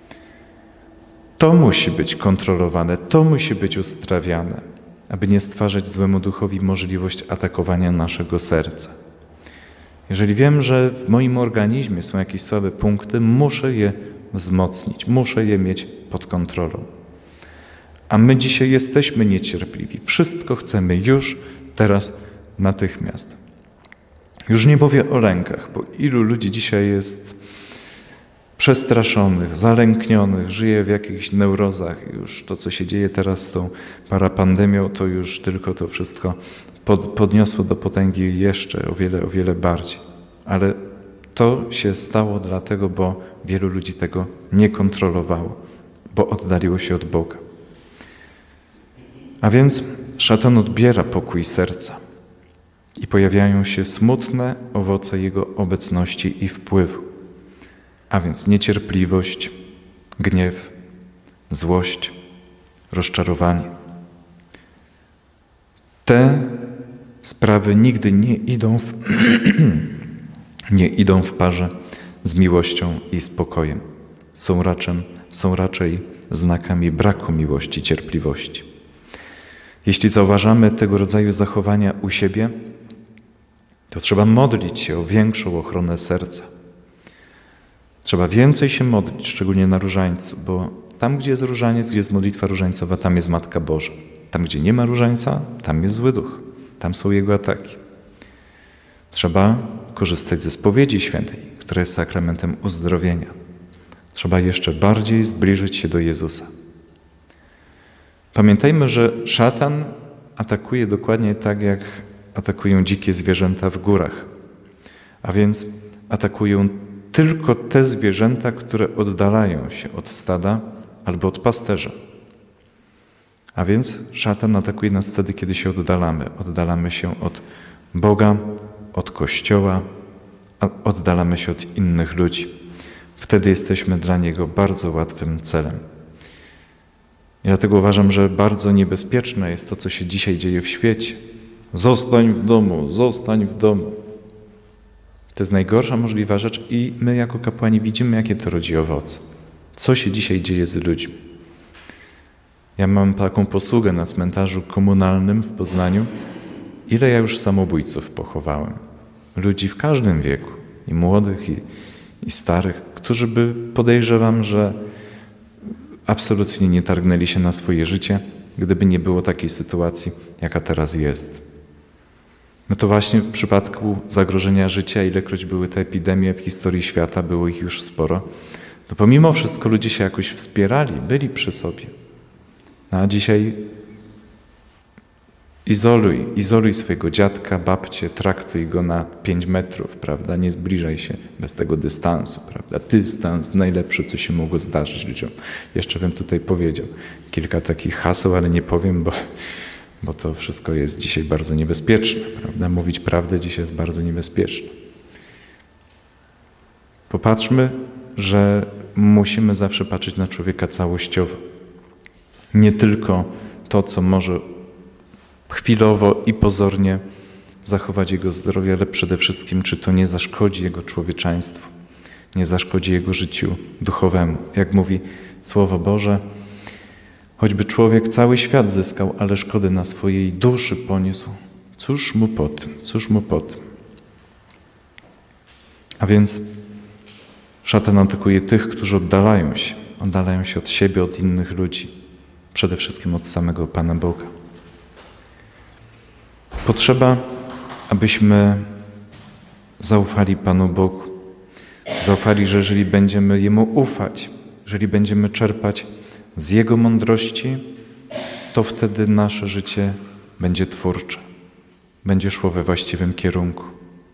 To musi być kontrolowane, to musi być ustrawiane, aby nie stwarzać złemu duchowi możliwość atakowania naszego serca. Jeżeli wiem, że w moim organizmie są jakieś słabe punkty, muszę je wzmocnić, muszę je mieć pod kontrolą. A my dzisiaj jesteśmy niecierpliwi. Wszystko chcemy już, teraz, natychmiast. Już nie mówię o lękach, bo ilu ludzi dzisiaj jest przestraszonych, zalęknionych, żyje w jakichś neurozach. Już to, co się dzieje teraz z tą parapandemią, to już tylko to wszystko pod, podniosło do potęgi jeszcze o wiele, o wiele bardziej. Ale to się stało dlatego, bo wielu ludzi tego nie kontrolowało, bo oddaliło się od Boga. A więc szatan odbiera pokój serca i pojawiają się smutne owoce jego obecności i wpływu. A więc niecierpliwość, gniew, złość, rozczarowanie. Te sprawy nigdy nie idą w, nie idą w parze z miłością i spokojem. Są raczej, są raczej znakami braku miłości, cierpliwości. Jeśli zauważamy tego rodzaju zachowania u siebie, to trzeba modlić się o większą ochronę serca. Trzeba więcej się modlić, szczególnie na różańcu, bo tam, gdzie jest różaniec, gdzie jest modlitwa różańcowa, tam jest Matka Boża. Tam, gdzie nie ma różańca, tam jest zły duch. Tam są jego ataki. Trzeba korzystać ze spowiedzi świętej, która jest sakramentem uzdrowienia. Trzeba jeszcze bardziej zbliżyć się do Jezusa. Pamiętajmy, że szatan atakuje dokładnie tak, jak atakują dzikie zwierzęta w górach. A więc atakują tylko te zwierzęta, które oddalają się od stada albo od pasterza. A więc szatan atakuje nas wtedy, kiedy się oddalamy. Oddalamy się od Boga, od Kościoła, oddalamy się od innych ludzi. Wtedy jesteśmy dla niego bardzo łatwym celem. I dlatego uważam, że bardzo niebezpieczne jest to, co się dzisiaj dzieje w świecie. Zostań w domu, zostań w domu. To jest najgorsza możliwa rzecz i my jako kapłani widzimy, jakie to rodzi owoce. Co się dzisiaj dzieje z ludźmi. Ja mam taką posługę na cmentarzu komunalnym w Poznaniu. Ile ja już samobójców pochowałem. Ludzi w każdym wieku, i młodych, i, i starych, którzy by, podejrzewam, że absolutnie nie targnęli się na swoje życie, gdyby nie było takiej sytuacji, jaka teraz jest. No to właśnie w przypadku zagrożenia życia, ilekroć były te epidemie w historii świata, było ich już sporo, to pomimo wszystko ludzie się jakoś wspierali, byli przy sobie. No a dzisiaj izoluj, izoluj swojego dziadka, babcię, traktuj go na pięć metrów, prawda? Nie zbliżaj się bez tego dystansu, prawda? Dystans, najlepsze, co się mogło zdarzyć ludziom. Jeszcze bym tutaj powiedział kilka takich haseł, ale nie powiem, bo, bo to wszystko jest dzisiaj bardzo niebezpieczne, prawda? Mówić prawdę dzisiaj jest bardzo niebezpieczne. Popatrzmy, że musimy zawsze patrzeć na człowieka całościowo. Nie tylko to, co może chwilowo i pozornie zachować jego zdrowie, ale przede wszystkim, czy to nie zaszkodzi jego człowieczeństwu, nie zaszkodzi jego życiu duchowemu. Jak mówi Słowo Boże, choćby człowiek cały świat zyskał, ale szkody na swojej duszy poniósł. Cóż mu po tym, cóż mu po tym. A więc szatan atakuje tych, którzy oddalają się, oddalają się od siebie, od innych ludzi, przede wszystkim od samego Pana Boga. Potrzeba, abyśmy zaufali Panu Bogu. Zaufali, że jeżeli będziemy Jemu ufać, jeżeli będziemy czerpać z Jego mądrości, to wtedy nasze życie będzie twórcze, będzie szło we właściwym kierunku.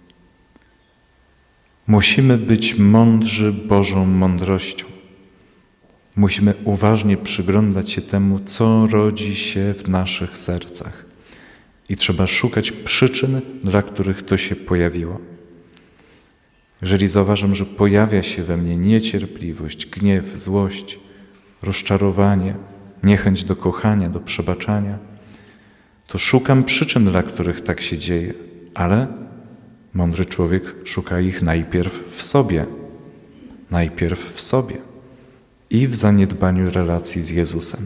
Musimy być mądrzy Bożą mądrością. Musimy uważnie przyglądać się temu, co rodzi się w naszych sercach. I trzeba szukać przyczyn, dla których to się pojawiło. Jeżeli zauważam, że pojawia się we mnie niecierpliwość, gniew, złość, rozczarowanie, niechęć do kochania, do przebaczania, to szukam przyczyn, dla których tak się dzieje, ale mądry człowiek szuka ich najpierw w sobie. Najpierw w sobie i w zaniedbaniu relacji z Jezusem.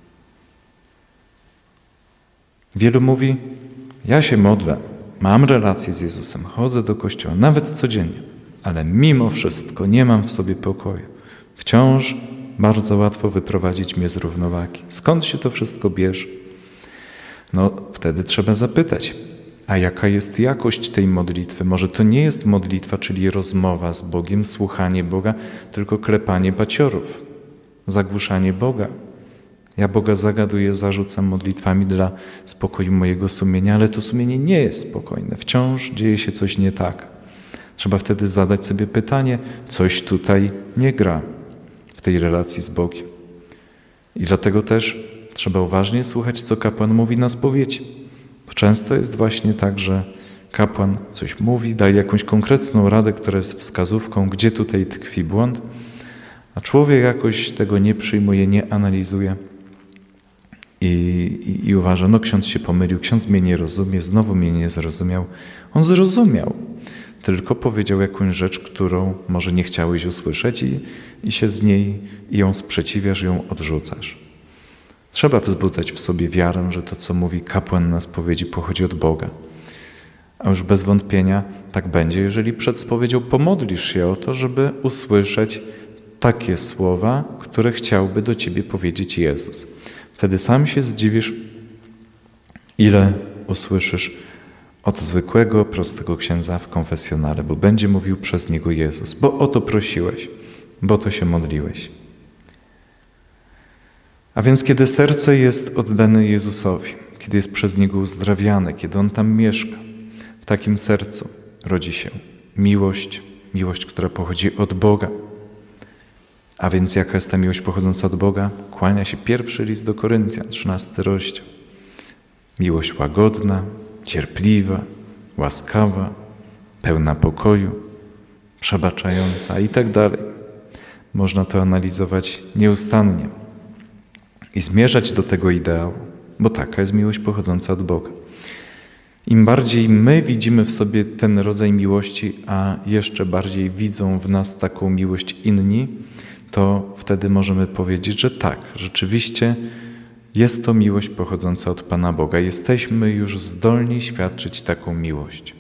Wielu mówi, ja się modlę, mam relację z Jezusem, chodzę do kościoła, nawet codziennie, ale mimo wszystko nie mam w sobie pokoju. Wciąż bardzo łatwo wyprowadzić mnie z równowagi. Skąd się to wszystko bierze? No wtedy trzeba zapytać, A jaka jest jakość tej modlitwy? Może to nie jest modlitwa, czyli rozmowa z Bogiem, słuchanie Boga, tylko klepanie paciorów, zagłuszanie Boga. Ja Boga zagaduję, zarzucam modlitwami dla spokoju mojego sumienia, ale to sumienie nie jest spokojne. Wciąż dzieje się coś nie tak. Trzeba wtedy zadać sobie pytanie, coś tutaj nie gra w tej relacji z Bogiem. I dlatego też trzeba uważnie słuchać, co kapłan mówi na spowiedzi. Bo często jest właśnie tak, że kapłan coś mówi, daje jakąś konkretną radę, która jest wskazówką, gdzie tutaj tkwi błąd, a człowiek jakoś tego nie przyjmuje, nie analizuje i, i, i uważa, no ksiądz się pomylił, ksiądz mnie nie rozumie, znowu mnie nie zrozumiał. On zrozumiał, tylko powiedział jakąś rzecz, którą może nie chciałeś usłyszeć i, i się z niej, i ją sprzeciwiasz, ją odrzucasz. Trzeba wzbudzać w sobie wiarę, że to, co mówi kapłan na spowiedzi, pochodzi od Boga. A już bez wątpienia tak będzie, jeżeli przed spowiedzią pomodlisz się o to, żeby usłyszeć takie słowa, które chciałby do ciebie powiedzieć Jezus. Wtedy sam się zdziwisz, ile usłyszysz od zwykłego, prostego księdza w konfesjonale, bo będzie mówił przez niego Jezus, bo o to prosiłeś, bo to się modliłeś. A więc kiedy serce jest oddane Jezusowi, kiedy jest przez Niego uzdrawiane, kiedy On tam mieszka, w takim sercu rodzi się miłość, miłość, która pochodzi od Boga. A więc jaka jest ta miłość pochodząca od Boga? Kłania się pierwszy list do Koryntian, trzynasty rozdział. Miłość łagodna, cierpliwa, łaskawa, pełna pokoju, przebaczająca i tak dalej. Można to analizować nieustannie i zmierzać do tego ideału, bo taka jest miłość pochodząca od Boga. Im bardziej my widzimy w sobie ten rodzaj miłości, a jeszcze bardziej widzą w nas taką miłość inni, to wtedy możemy powiedzieć, że tak, rzeczywiście jest to miłość pochodząca od Pana Boga. Jesteśmy już zdolni świadczyć taką miłość.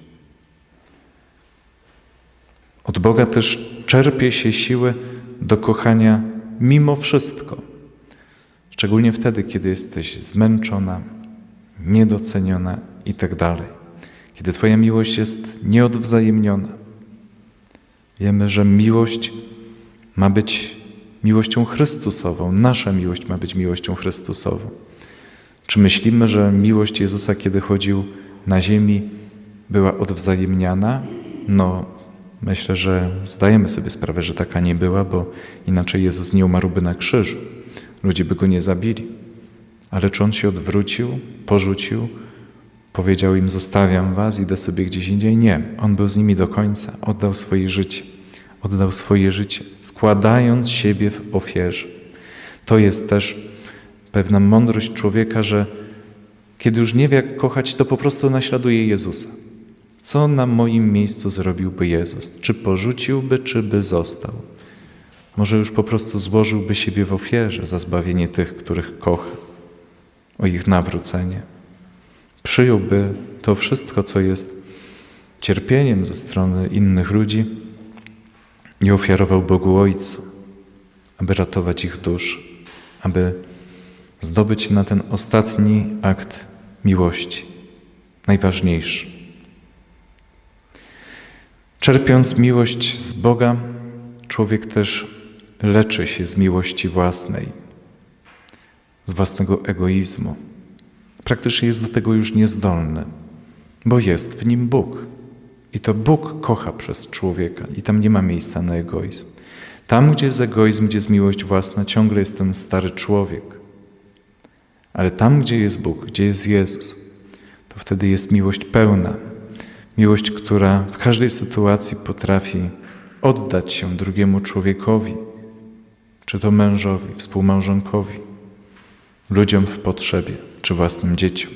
Od Boga też czerpie się siłę do kochania mimo wszystko. Szczególnie wtedy, kiedy jesteś zmęczona, niedoceniona i tak dalej. Kiedy Twoja miłość jest nieodwzajemniona. Wiemy, że miłość ma być miłością Chrystusową. Nasza miłość ma być miłością Chrystusową. Czy myślimy, że miłość Jezusa, kiedy chodził na ziemi, była odwzajemniana? No, myślę, że zdajemy sobie sprawę, że taka nie była, bo inaczej Jezus nie umarłby na krzyżu. Ludzie by Go nie zabili. Ale czy On się odwrócił, porzucił, powiedział im, zostawiam was, idę sobie gdzieś indziej? Nie. On był z nimi do końca. Oddał swoje życie. Oddał swoje życie, składając siebie w ofierze. To jest też pewna mądrość człowieka, że kiedy już nie wie, jak kochać, to po prostu naśladuje Jezusa. Co na moim miejscu zrobiłby Jezus? Czy porzuciłby, czy by został? Może już po prostu złożyłby siebie w ofierze za zbawienie tych, których kocha, o ich nawrócenie. Przyjąłby to wszystko, co jest cierpieniem ze strony innych ludzi i ofiarował Bogu Ojcu, aby ratować ich dusz, aby zdobyć na ten ostatni akt miłości, najważniejszy. Czerpiąc miłość z Boga, człowiek też leczy się z miłości własnej, z własnego egoizmu. Praktycznie jest do tego już niezdolny, bo jest w nim Bóg. I to Bóg kocha przez człowieka i tam nie ma miejsca na egoizm. Tam, gdzie jest egoizm, gdzie jest miłość własna, ciągle jest ten stary człowiek. Ale tam, gdzie jest Bóg, gdzie jest Jezus, to wtedy jest miłość pełna. Miłość, która w każdej sytuacji potrafi oddać się drugiemu człowiekowi, czy to mężowi, współmałżonkowi, ludziom w potrzebie, czy własnym dzieciom.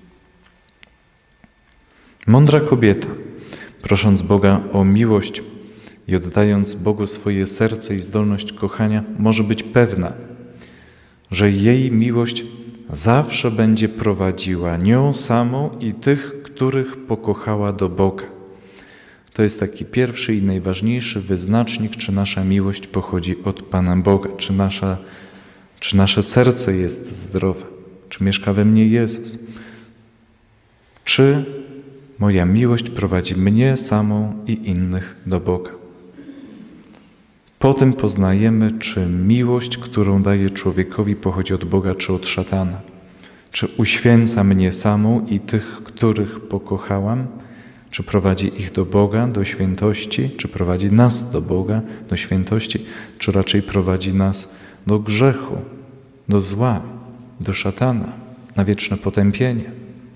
Mądra kobieta, prosząc Boga o miłość i oddając Bogu swoje serce i zdolność kochania, może być pewna, że jej miłość zawsze będzie prowadziła nią samą i tych, których pokochała, do Boga. To jest taki pierwszy i najważniejszy wyznacznik, czy nasza miłość pochodzi od Pana Boga, czy, nasza, czy nasze serce jest zdrowe, czy mieszka we mnie Jezus, czy moja miłość prowadzi mnie samą i innych do Boga. Potem poznajemy, czy miłość, którą daje człowiekowi, pochodzi od Boga, czy od szatana. Czy uświęca mnie samą i tych, których pokochałam, czy prowadzi ich do Boga, do świętości, czy prowadzi nas do Boga, do świętości, czy raczej prowadzi nas do grzechu, do zła, do szatana, na wieczne potępienie.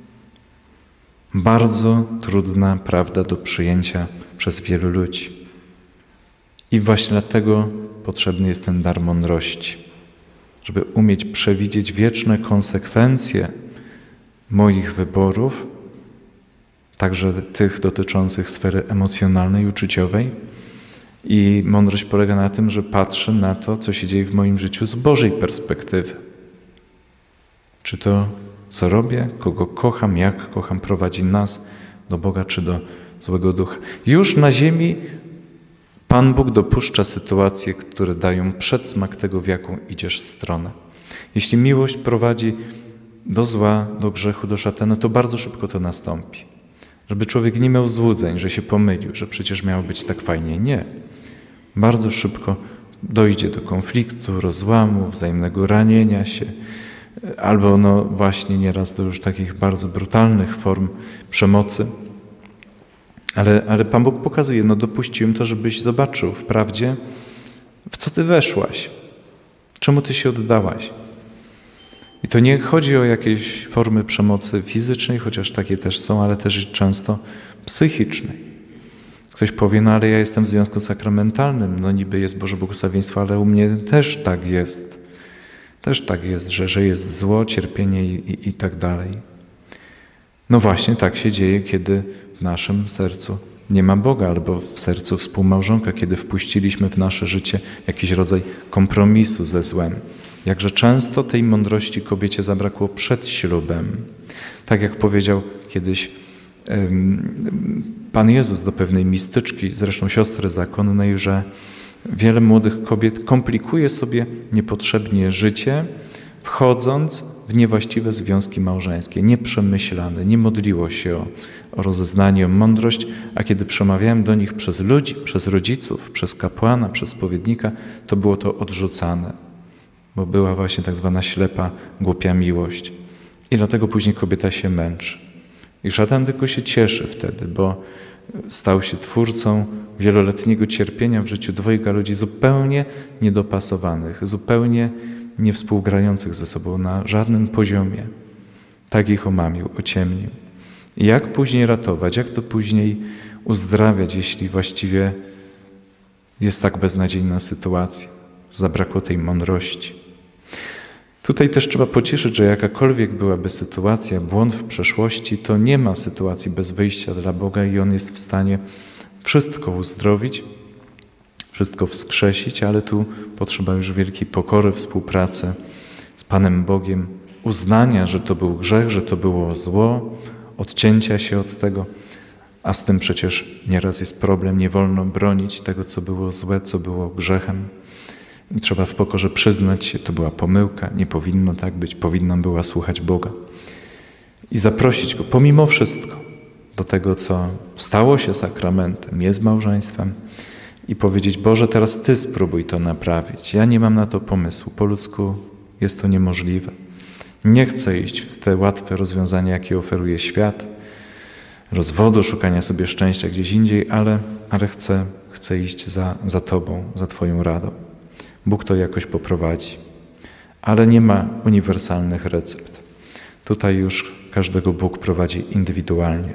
Bardzo trudna prawda do przyjęcia przez wielu ludzi. I właśnie dlatego potrzebny jest ten dar mądrości, żeby umieć przewidzieć wieczne konsekwencje moich wyborów, także tych dotyczących sfery emocjonalnej, uczuciowej. I mądrość polega na tym, że patrzę na to, co się dzieje w moim życiu z Bożej perspektywy. Czy to, co robię, kogo kocham, jak kocham, prowadzi nas do Boga, czy do złego ducha. Już na ziemi Pan Bóg dopuszcza sytuacje, które dają przedsmak tego, w jaką idziesz stronę. Jeśli miłość prowadzi do zła, do grzechu, do szatana, to bardzo szybko to nastąpi. Żeby człowiek nie miał złudzeń, że się pomylił, że przecież miało być tak fajnie. Nie. Bardzo szybko dojdzie do konfliktu, rozłamu, wzajemnego ranienia się, albo no właśnie nieraz do już takich bardzo brutalnych form przemocy. Ale, ale Pan Bóg pokazuje, no dopuściłem to, żebyś zobaczył wprawdzie, w co ty weszłaś, czemu ty się oddałaś. I to nie chodzi o jakieś formy przemocy fizycznej, chociaż takie też są, ale też często psychicznej. Ktoś powie, no ale ja jestem w związku sakramentalnym, no niby jest Boże błogosławieństwo, ale u mnie też tak jest. Też tak jest, że, że jest zło, cierpienie i, i, i tak dalej. No właśnie tak się dzieje, kiedy w naszym sercu nie ma Boga, albo w sercu współmałżonka, kiedy wpuściliśmy w nasze życie jakiś rodzaj kompromisu ze złem. Jakże często tej mądrości kobiecie zabrakło przed ślubem. Tak jak powiedział kiedyś um, Pan Jezus do pewnej mistyczki, zresztą siostry zakonnej, że wiele młodych kobiet komplikuje sobie niepotrzebnie życie, wchodząc w niewłaściwe związki małżeńskie, nieprzemyślane, nie modliło się o, o rozeznanie, o mądrość, a kiedy przemawiałem do nich przez ludzi, przez rodziców, przez kapłana, przez spowiednika, to było to odrzucane, bo była właśnie tak zwana ślepa, głupia miłość. I dlatego później kobieta się męczy. I szatan tylko się cieszy wtedy, bo stał się twórcą wieloletniego cierpienia w życiu dwojga ludzi zupełnie niedopasowanych, zupełnie niewspółgrających ze sobą na żadnym poziomie. Tak ich omamił, ociemnił. I jak później ratować, jak to później uzdrawiać, jeśli właściwie jest tak beznadziejna sytuacja, zabrakło tej mądrości. Tutaj też trzeba pocieszyć, że jakakolwiek byłaby sytuacja, błąd w przeszłości, to nie ma sytuacji bez wyjścia dla Boga i On jest w stanie wszystko uzdrowić, wszystko wskrzesić, ale tu potrzeba już wielkiej pokory, współpracy z Panem Bogiem, uznania, że to był grzech, że to było zło, odcięcia się od tego, a z tym przecież nieraz jest problem, nie wolno bronić tego, co było złe, co było grzechem. I trzeba w pokorze przyznać się, to była pomyłka, nie powinno tak być, powinnam była słuchać Boga. I zaprosić Go, pomimo wszystko, do tego, co stało się sakramentem, jest małżeństwem, i powiedzieć, Boże, teraz Ty spróbuj to naprawić. Ja nie mam na to pomysłu. Po ludzku jest to niemożliwe. Nie chcę iść w te łatwe rozwiązania, jakie oferuje świat, rozwodu, szukania sobie szczęścia gdzieś indziej, ale, ale chcę, chcę iść za, za Tobą, za Twoją radą. Bóg to jakoś poprowadzi. Ale nie ma uniwersalnych recept. Tutaj już każdego Bóg prowadzi indywidualnie.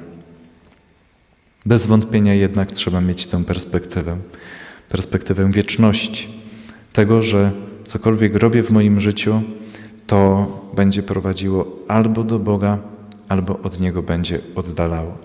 Bez wątpienia jednak trzeba mieć tę perspektywę, perspektywę wieczności. Tego, że cokolwiek robię w moim życiu, to będzie prowadziło albo do Boga, albo od Niego będzie oddalało.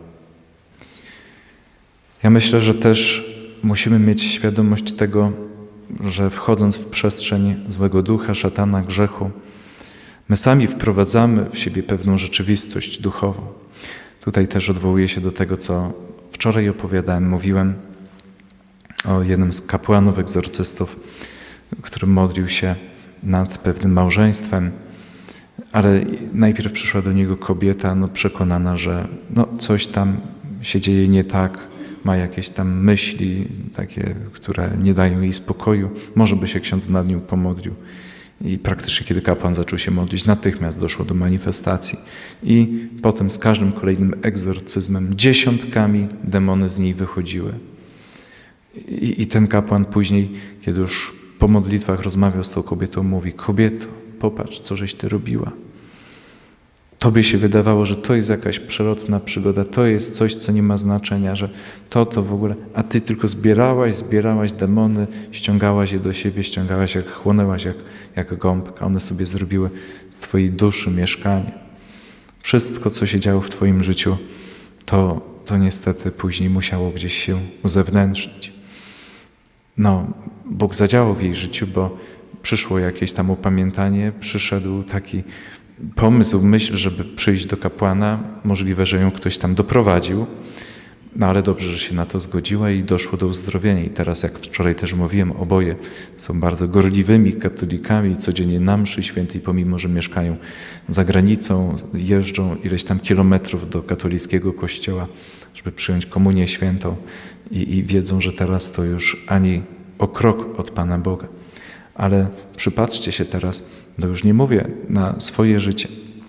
Ja myślę, że też musimy mieć świadomość tego, że wchodząc w przestrzeń złego ducha, szatana, grzechu, my sami wprowadzamy w siebie pewną rzeczywistość duchową. Tutaj też odwołuję się do tego, co wczoraj opowiadałem, mówiłem o jednym z kapłanów, egzorcystów, który modlił się nad pewnym małżeństwem, Ale najpierw przyszła do niego kobieta, no, przekonana, że no, coś tam się dzieje nie tak, ma jakieś tam myśli takie, które nie dają jej spokoju. Może by się ksiądz nad nią pomodlił. I praktycznie kiedy kapłan zaczął się modlić, natychmiast doszło do manifestacji. I potem z każdym kolejnym egzorcyzmem dziesiątkami demony z niej wychodziły. I, i ten kapłan później, kiedy już po modlitwach rozmawiał z tą kobietą, mówi: kobieto, popatrz, co żeś ty robiła. Tobie się wydawało, że to jest jakaś przelotna przygoda, to jest coś, co nie ma znaczenia, że to, to w ogóle, a ty tylko zbierałaś, zbierałaś demony, ściągałaś je do siebie, ściągałaś, jak chłonęłaś, jak, jak gąbka. One sobie zrobiły z twojej duszy mieszkanie. Wszystko, co się działo w twoim życiu, to, to niestety później musiało gdzieś się uzewnętrznić. No, Bóg zadziałał w jej życiu, bo przyszło jakieś tam upamiętanie, przyszedł taki pomysł, myśl, żeby przyjść do kapłana. Możliwe, że ją ktoś tam doprowadził, no ale dobrze, że się na to zgodziła i doszło do uzdrowienia. I teraz, jak wczoraj też mówiłem, oboje są bardzo gorliwymi katolikami, codziennie na mszy świętej, pomimo że mieszkają za granicą, jeżdżą ileś tam kilometrów do katolickiego kościoła, żeby przyjąć komunię świętą i, i wiedzą, że teraz to już ani o krok od Pana Boga. Ale przypatrzcie się teraz, no już nie mówię na swoje życie,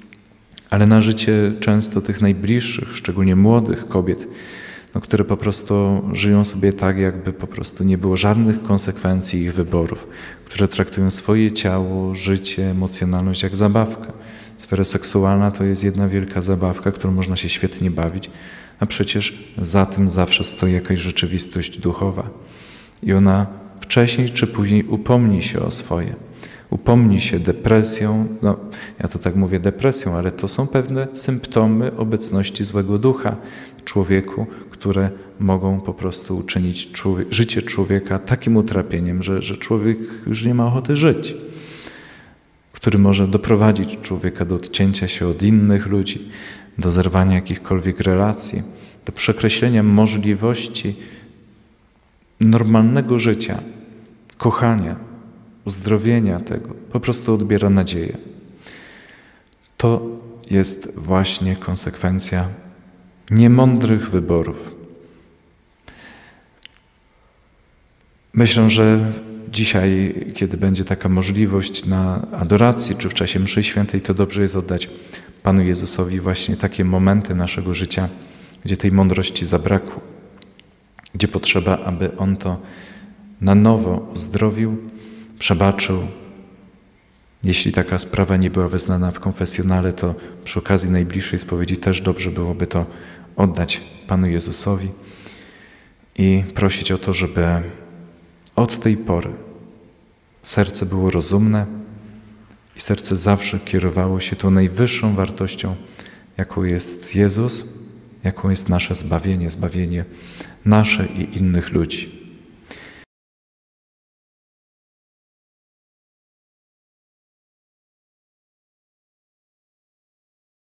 ale na życie często tych najbliższych, szczególnie młodych kobiet, no, które po prostu żyją sobie tak, jakby po prostu nie było żadnych konsekwencji ich wyborów, które traktują swoje ciało, życie, emocjonalność jak zabawkę. Sfera seksualna to jest jedna wielka zabawka, którą można się świetnie bawić, a przecież za tym zawsze stoi jakaś rzeczywistość duchowa. I ona wcześniej czy później upomni się o swoje. Upomni się depresją, no ja to tak mówię depresją, ale to są pewne symptomy obecności złego ducha w człowieku, które mogą po prostu uczynić człowiek, życie człowieka takim utrapieniem, że, że człowiek już nie ma ochoty żyć, który może doprowadzić człowieka do odcięcia się od innych ludzi, do zerwania jakichkolwiek relacji, do przekreślenia możliwości normalnego życia, kochania, uzdrowienia tego. Po prostu odbiera nadzieję. To jest właśnie konsekwencja niemądrych wyborów. Myślę, że dzisiaj, kiedy będzie taka możliwość na adoracji czy w czasie mszy świętej, to dobrze jest oddać Panu Jezusowi właśnie takie momenty naszego życia, gdzie tej mądrości zabrakło, gdzie potrzeba, aby On to na nowo uzdrowił, przebaczył. Jeśli taka sprawa nie była wyznana w konfesjonale, to przy okazji najbliższej spowiedzi też dobrze byłoby to oddać Panu Jezusowi i prosić o to, żeby od tej pory serce było rozumne i serce zawsze kierowało się tą najwyższą wartością, jaką jest Jezus, jaką jest nasze zbawienie, zbawienie nasze i innych ludzi.